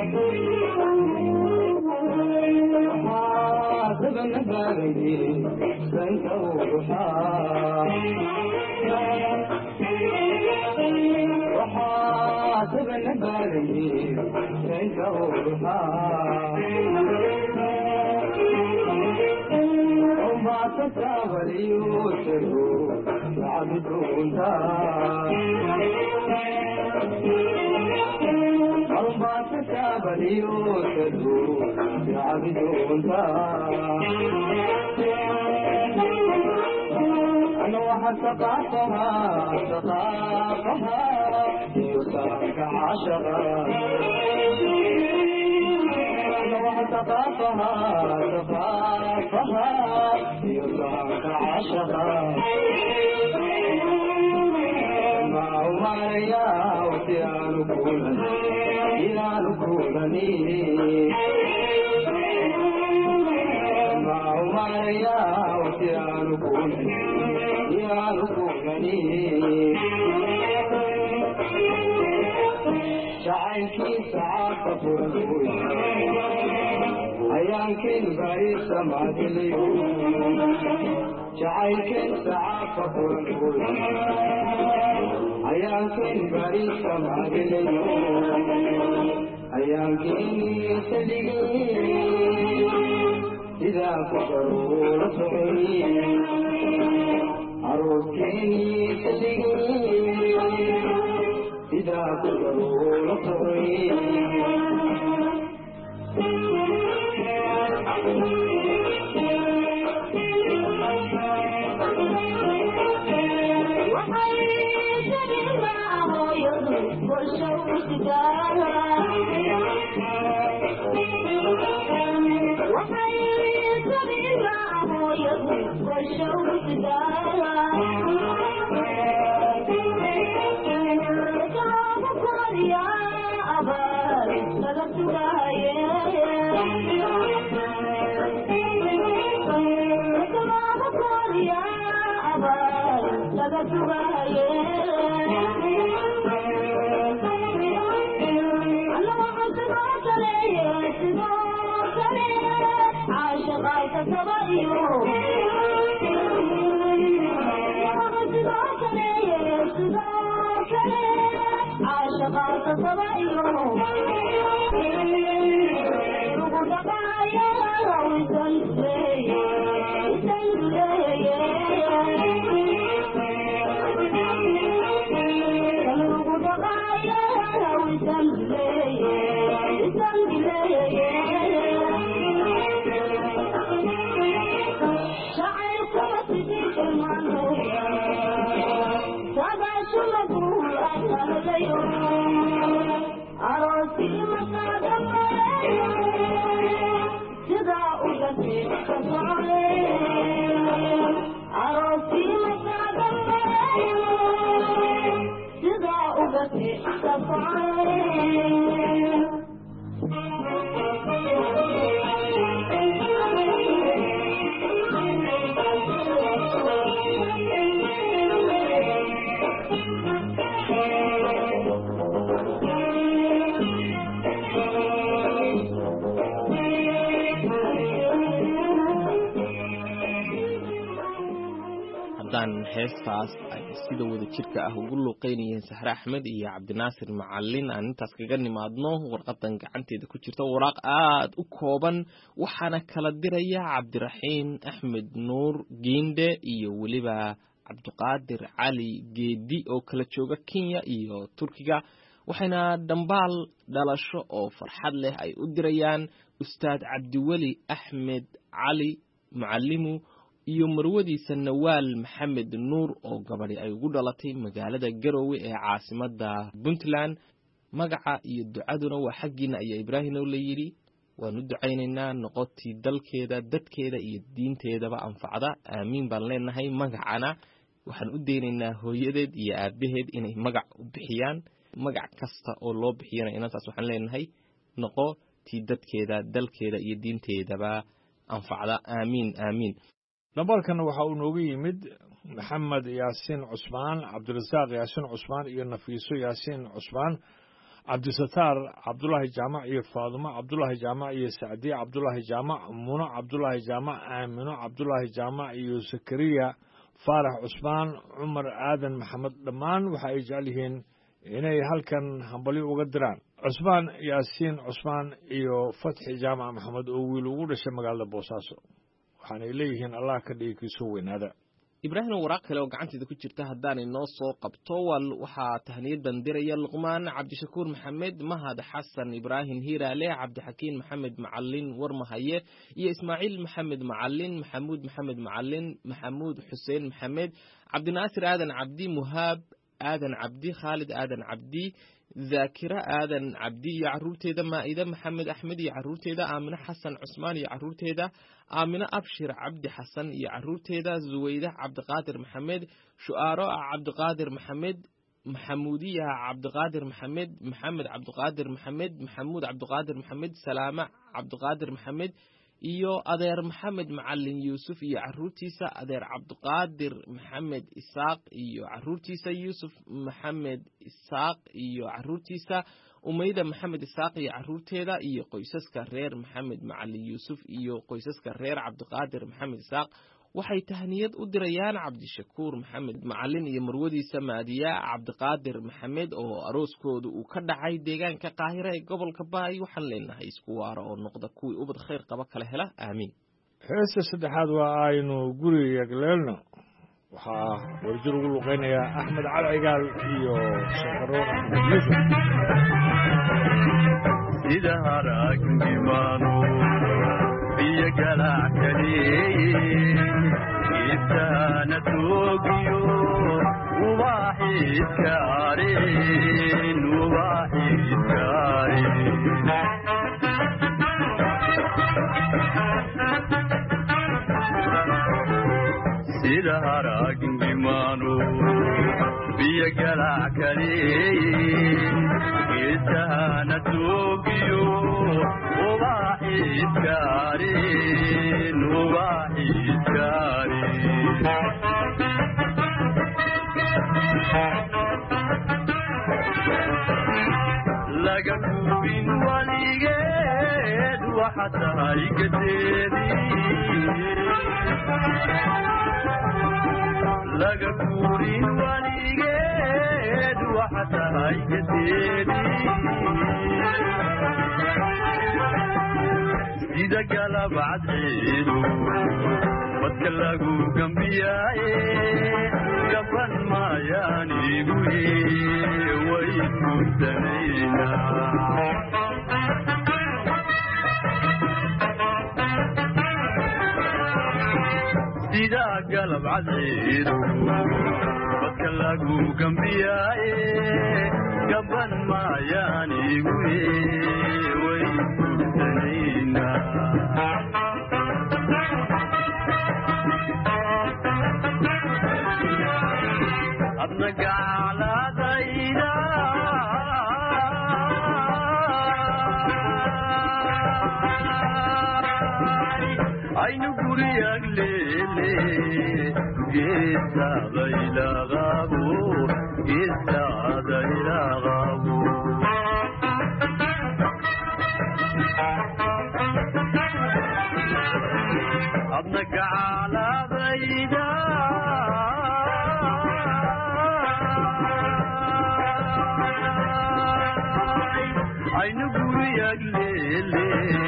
ثقافها يسرك عشقا ثقافها يسرك عشقا ما عمريا وتيان كولني ما عمريا وتيان كولني شعيكي ساعات فرقوي ayaankeen baarisa maadiliyo jacaylkeen sacaabka furankood ayaankeen baarisa maadiliyo ayaankeen saligay sidaa ku daruura socay arooskeeni saligay sidaa ku daruura socay heestaas ay sida wada jirka ah ugu luuqeynayeen Sahra Axmed iyo Cabdinaasir Macallin aan intaas kaga nimaadno warqadan gacanteeda ku jirta waraaq aad u kooban waxaana kala diraya Cabdiraxiin Axmed Nuur Giinde iyo waliba Cabdiqaadir Cali Geedi oo kala jooga Kenya iyo Turkiga waxayna dambaal dhalasho oo farxad leh ay u dirayaan Ustaad Cabdiwali Axmed Cali Macallimu iyo marwadiisa Nawaal Maxamed Nuur oo gabadhi ay ugu dhalatay magaalada Garowe ee caasimadda Puntland magaca iyo ducaduna waa xaqiina ayaa Ibraahim oo la yiri waanu ducaynaynaa noqotii dalkeeda dadkeeda iyo diinteedaba anfacda aamiin baan leenahay magacana waxaan u deenaynaa hooyadeed iyo aabaheed inay magac u bixiyaan magac kasta oo loo bixiyana inantaas waxaan leenahay noqotii dadkeeda dalkeeda iyo diinteedaba anfacda aamiin aamiin dambalkan waxa uu noogu yimid maxamed yaasiin cusmaan cabdirasaaq yaasiin cusmaan iyo nafiiso yaasiin cusmaan cabdisataar cabdulaahi jaamac iyo faadumo cabdulaahi jaamac iyo sacdiye cabdulaahi jaamac muno cabdulaahi jaamac aamino cabdulaahi jaamac iyo sakariya faarax cusmaan cumar aadan maxamed dhammaan waxa ay jecel yihiin inay halkan hambalyo uga diraan cusmaan yaasiin cusmaan iyo fatxi jaamac maxamed oo wiil ugu dhashay magaalada boosaaso waxaanay leeyihiin allah ka dhigi kiisoo weynaada Ibraahim waraaq kale oo gacanteeda ku jirta hadaan inoo soo qabto waxaa tahniyadan diraya Luqmaan Cabdishakuur Maxamed Mahad Xasan Ibraahim Hiiraale Cabdixakiin Maxamed Macallin Warmahaye iyo Ismaaciil Maxamed Macallin Maxamuud Maxamed Macallin Maxamuud Xuseen Maxamed Cabdinaasir Aadan Cabdi Muhaab Aadan Cabdi Khalid Aadan Cabdi Zaakira Aadan Cabdi iyo caruurteeda Maa'ida Maxamed Axmed iyo caruurteeda Aamina Xasan Cusmaan iyo caruurteeda Aamina Abshir Cabdi Xasan iyo caruurteeda Zuwayda Cabdiqaadir Maxamed Shu'aaro Cabdiqaadir Maxamed Maxamuudiya Cabdiqaadir Maxamed Maxamed Cabdiqaadir Maxamed Maxamuud Cabdiqaadir Maxamed Salaama Cabdiqaadir Maxamed iyo adeer maxamed macalin yuusuf iyo caruurtiisa, adeer cabdiqaadir maxamed isaaq iyo caruurtiisa, yuusuf maxamed isaaq iyo caruurtiisa, umayda maxamed isaaq iyo caruurteeda, iyo qoysaska reer maxamed macalin yuusuf iyo qoysaska reer cabdiqaadir maxamed isaaq. waxay tahniyad u dirayaan cabdishakuur maxamed macalin iyo marwadiisa maadiya cabdiqaadir maxamed oo arooskooda uu ka dhacay deegaanka qaahira ee gobolka baay. waxaan leenahay isku waara oo noqda kuwii ubad khayr qaba kala hela, aamiin. heesta saddexaad waa aynu guri yagleelno, waxaa warjir ugu luqeynayaa axmed cali cigaal iyo shaqaroon axmed yuusuf. sida haraagnimaano biyo galackaneeye geedtaana toogiyo ubaaxiiskaareen sida haraagnimaano biyo galackaneeye geedtaana toogiyo ubaaxiiskaareen laga gubin waligeed waxa tahay laga gurin waligeed waxa tahay gadeedi sida galabcad ciidu badka lagu gambiyaaye gaban maayaan igu way gurdanayna sida galabcad ciidu badka lagu gambiyaaye gaban maayaan igu way gurdanayna adna gacladayda aynu guriyagleele geesaadaylaqabo adna gacladayda aynu guriyagleele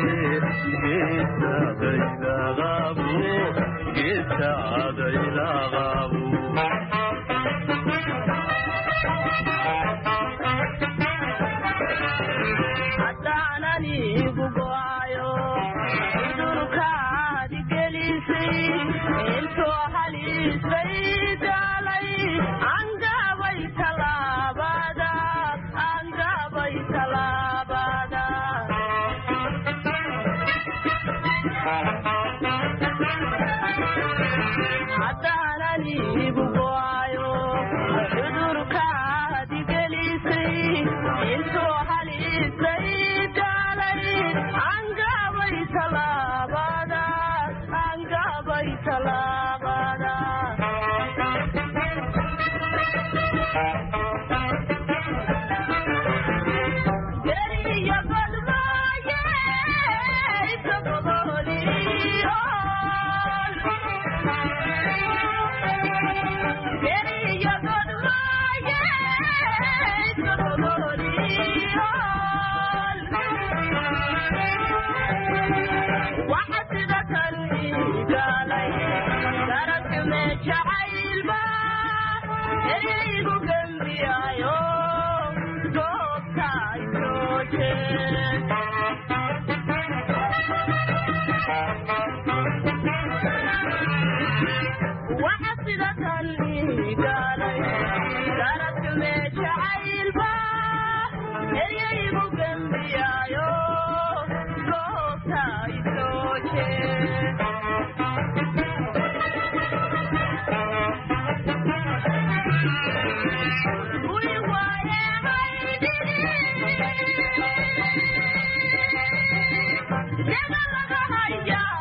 geesaadaylaqabo haddaananigu go'ayo cudurkaadi gelisay intoo halisay daalay angabay talaabada haddaananigu go'ayo cudurkaadi gelisay intoo halisay daalay angabay talaabada Yeah.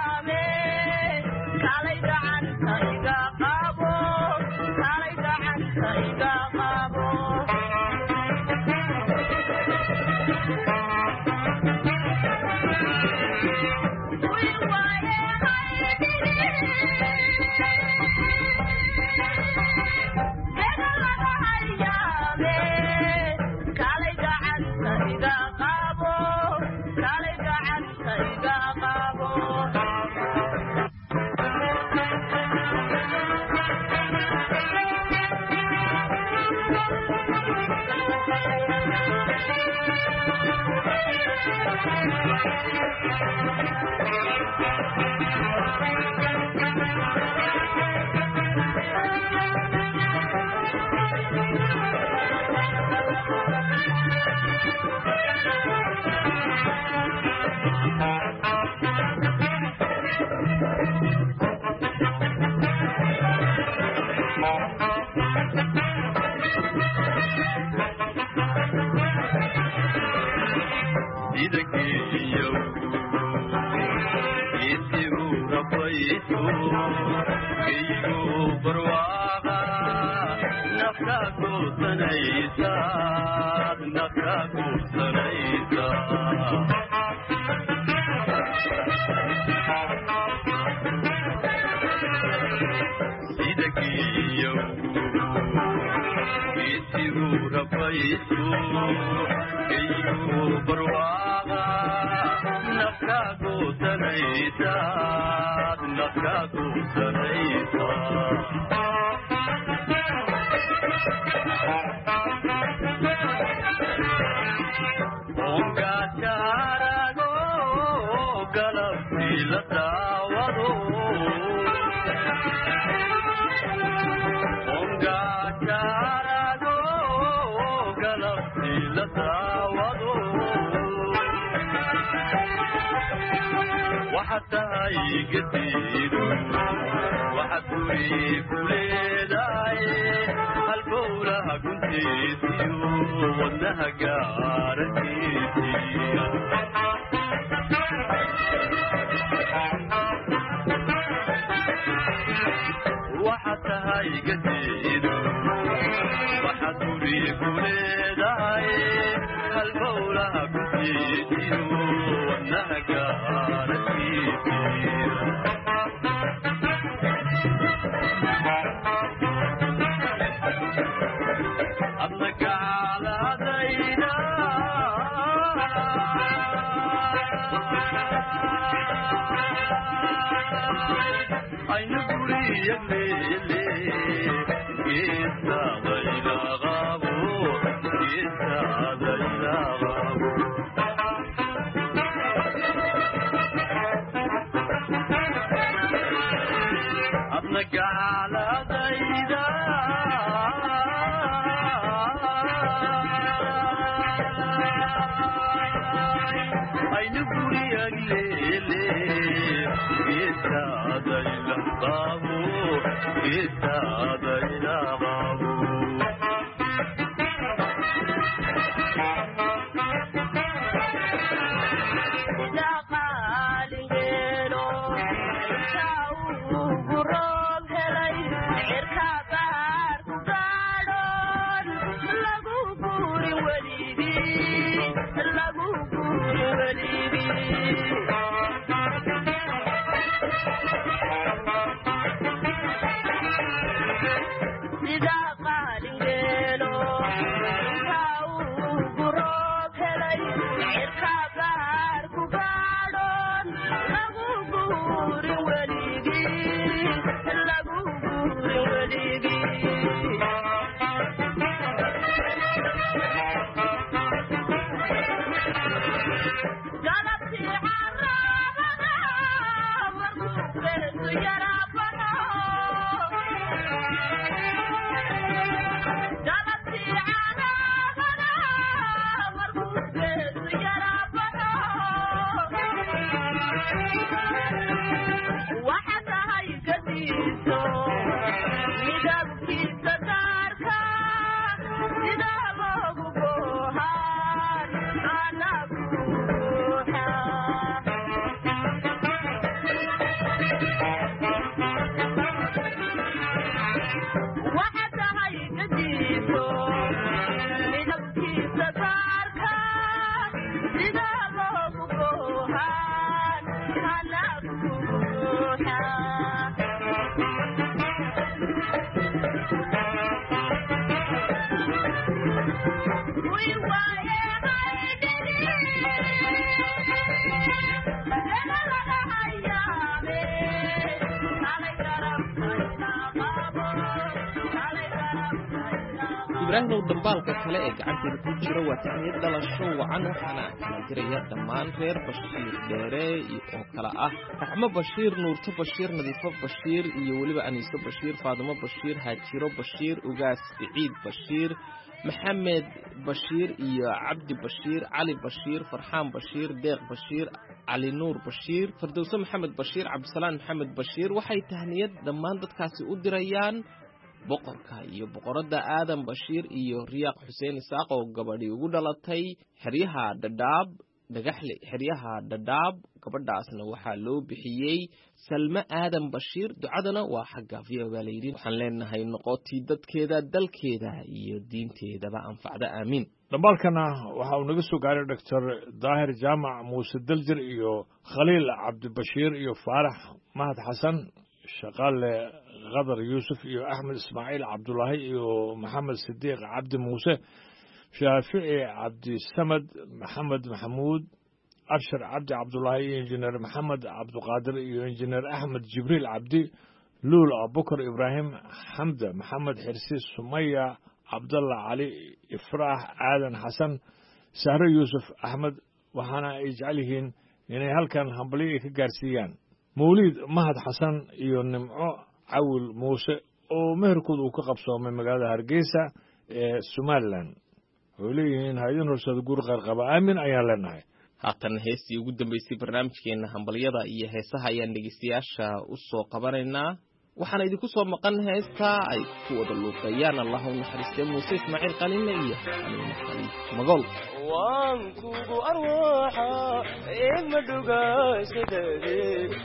ibraahimow dambaalka kale ee gacanteeda ku jira waa tahniyad dhalasho wacan waxaana kala diraya dhammaan reer bashiir dheere oo kale ah raxmo bashiir nuurto bashiir nadiifo bashiir iyo weliba aniiso bashiir faadimo bashiir haajiro bashiir ugaas siciid bashiir maxamed bashiir iyo cabdi bashiir cali bashiir farxaan bashiir deeq bashiir cali nuur bashiir fardowse maxamed bashiir cabdisalaan maxamed bashiir waxay tahniyad dhammaan dadkaasi u dirayaan boqorka iyo boqoradda aadan bashiir iyo riyaaq xuseen isaaq oo gabadhii ugu dhalatay xeryaha dhadhaab dhagaxle xeryaha dhadhaab gabadhaasna waxaa loo bixiyey salme aadan bashiir ducadana waa xagga v o baa layidhi waxaan leenahay noqotii dadkeeda dalkeeda iyo diinteedaba anfacda aamiin dhambaalkana waxa uu naga soo gaaray doctor daahir jaamac muuse daljir iyo khaliil cabdibashiir iyo faarax mahad xasan shaqaale qadar yuusuf iyo axmed ismaaciil cabdulaahi iyo maxamed sidiiq cabdi muuse shaafici cabdisamad maxamed maxamuud abshar cabdi cabdulaahi iyo injineer maxamed cabdiqaadir iyo injineer axmed jibriil cabdi luul abubakar ibraahim xamda maxamed xirsi sumaya cabdalla cali ifraax aadan xasan sahre yuusuf axmed waxaana ay jecel yihiin inay halkan hambalyo ka gaarsiiyaan mawliid mahad xasan iyo nimco cawil muuse oo meherkooda uu ka qabsoomay magaalada hargeysa ee somalilan waxay leeyihiin haydin horsada guur qayrqaba aamin ayaan leenahay haatan heestii ugu dambeysay barnaamijkeena hambalyada iyo heesaha ayaan dhegeystayaasha u soo qabanaynaa waxaana idinku soo maqan heestaa ay ku wada luuqeeyaan allah u naxariistay muuse ismaaciil qalinle iyo xaliime khaliif magool waan kugu arwaaxa ima dhugaysadade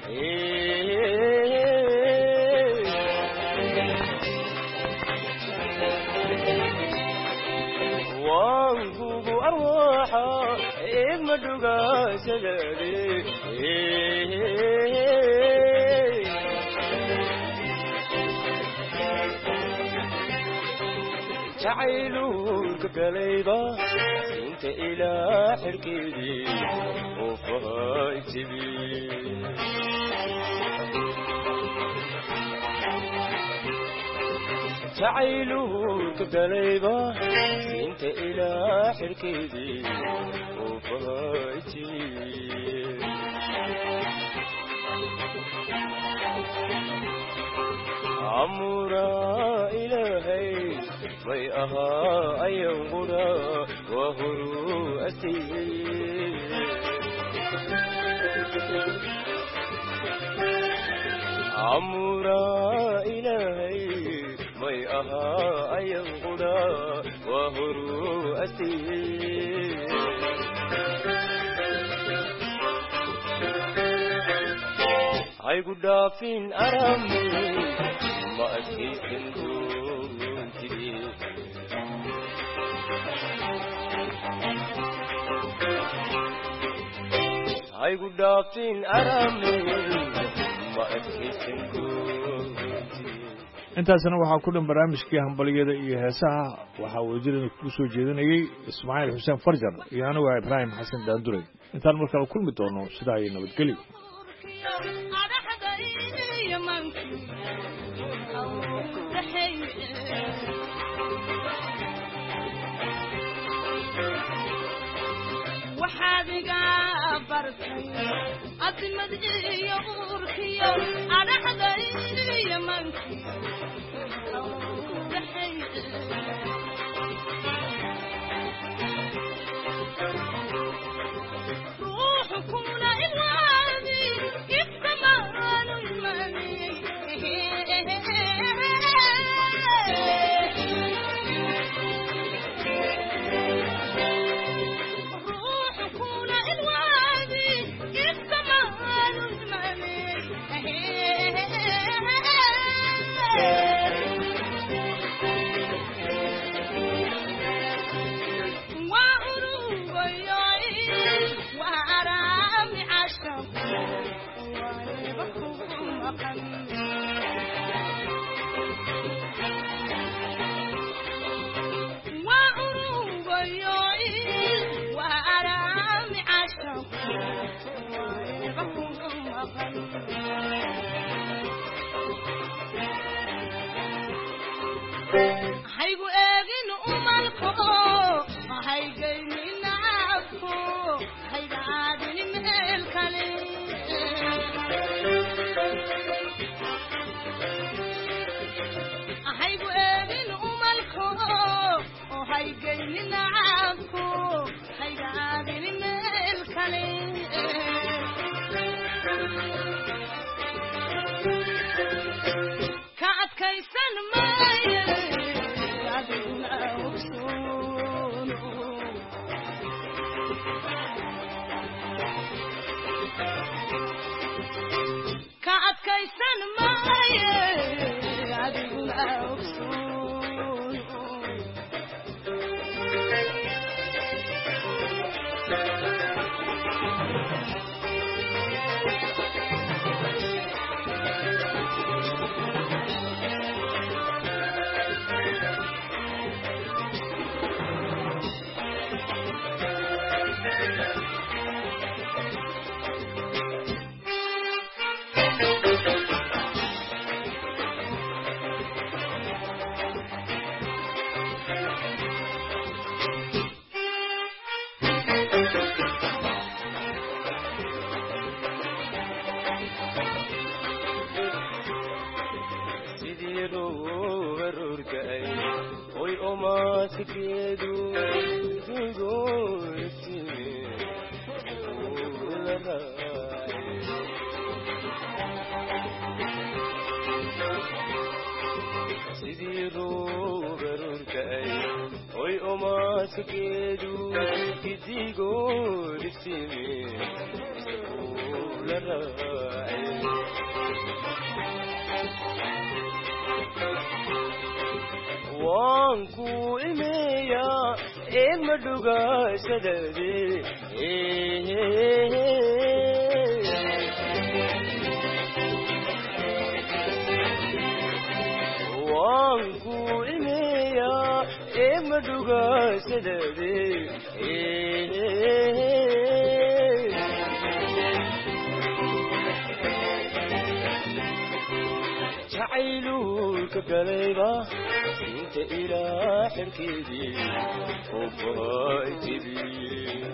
waan kugu arwaaxa ima dhugaysadade jacayluurka galayba inta ilaa xirkeedii oo fahaybtibi jacayluurka galayba inta ilaa xirkeedii oo fahaybtibi amura ilaahay may ahaa ayanguna waa horu asiyey amura ilaahay may ahaa ayanguna waa horu asiyey haygu dhaafin arami ma adkaysan doontide haygu dhaafin arami ma adkaysan doontide intaasna waxaa ku dhan barnaamijkii hambaliyada iyo heesaha waxaa wasiirada kugu soo jeedinayey ismaaciil xuseen farjar iyo anigu ah ibraahim xasan daanduray intaan markale kulmi doono sidaa iyo nabadgelyo waxaadiga bartay adimad iyo urkiyo adaxda iyo manki ruuxu kuna ilaabi iftamaanu imani ruuxu kuna ilaabi iftamaanu imani ka adkaysan maaye adiguna ogsoono ka adkaysan maaye adiguna ogsoono وانكو إميا إما دوغا سددي وانكو إميا إما دوغا سددي جعيلوك قليبا انت الى حركيدي وبايتي بي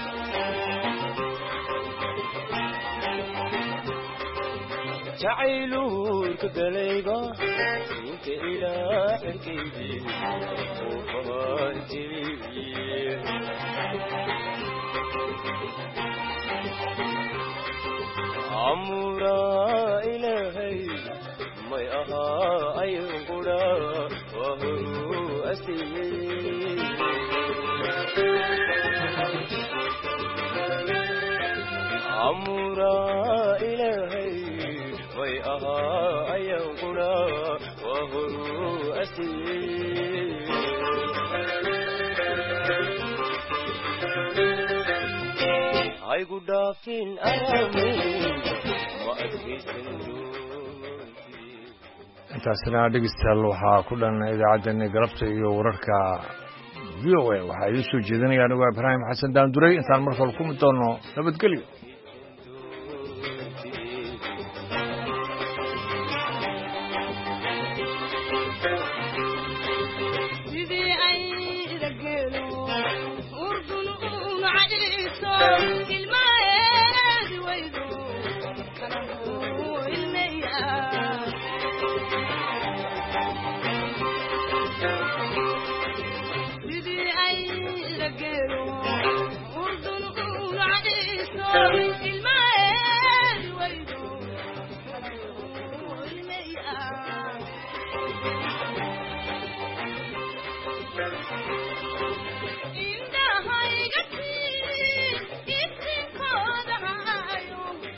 جعيلوك قليبا انت الى حركيدي وبايتي بي عمورا إلهي ما يأها أيقودا وهو أسير عمورا إلهي ما يأها أيقودا وهو أسير أيقودا فين أرامي intaasina dhegeystayaal waxaa ku dhan idaacaddeenna galabta iyo wararka v o a waxaa idiin soo jeedinaya anigu ibraahim xasan daanduray intaan mar kale ku mid doono nabadgelyo